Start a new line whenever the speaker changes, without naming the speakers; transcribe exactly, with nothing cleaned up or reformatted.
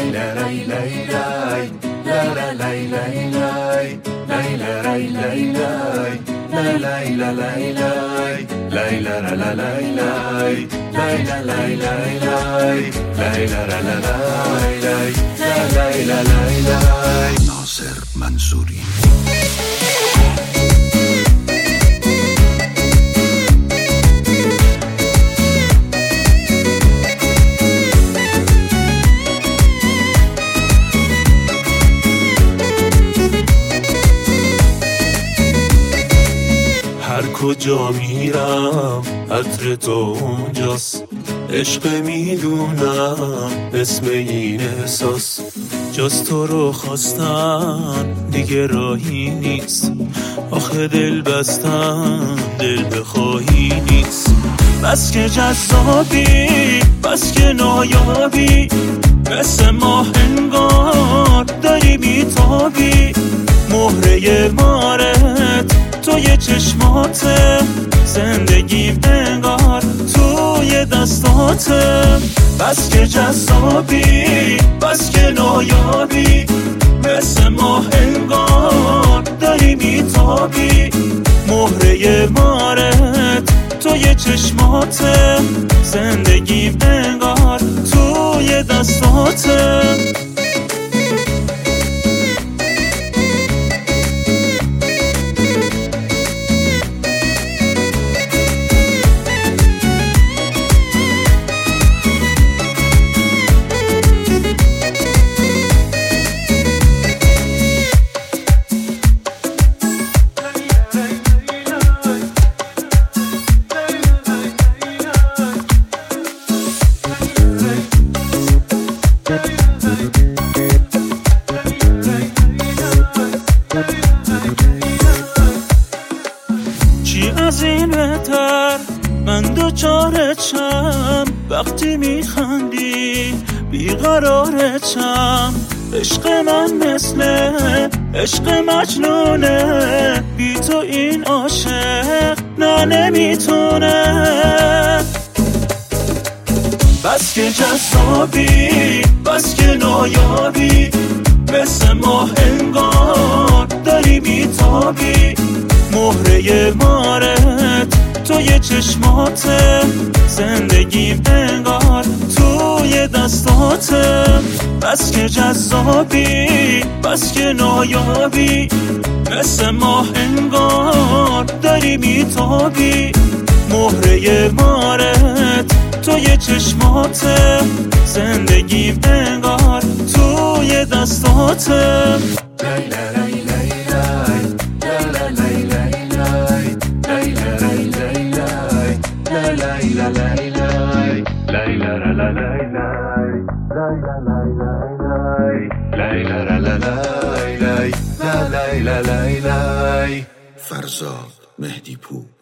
ناصر منصوری.
هر کجا میرم عطر تو اونجاست، عشق میدونم اسم این احساس، جز تو رو خواستن دیگه راهی نیست، آخه دل بستن دل بخواهی نیست. بس که جذابی بس که نایابی، مثل ماه انگار داری بیتابی، مهره مارت توی چشماته، زندگیم انگار توی دستاته. بس که جذابی بس که نایابی، مثل ماه انگار داری میتابی، مهره مارت توی چشماته، زندگیم انگار توی دستاته. چی از این بهتر من دوچارتشم، وقتی میخندی بیقرارتشم. عشق من مثل عشق مجنونه، بی تو این عاشق نه نمیتونه. بس که جذابی بس که نایابی، مثل ماه انگار داری بیتابی، مهره مارت توی چشماته، زندگیم انگار توی دستاته. بس که جذابی بس که نایابی، مثل ماه انگار داری بیتابی، مهره مارت توی چشماته، زندگیم انگار توی دستاته.
فرزاد مهدی پور.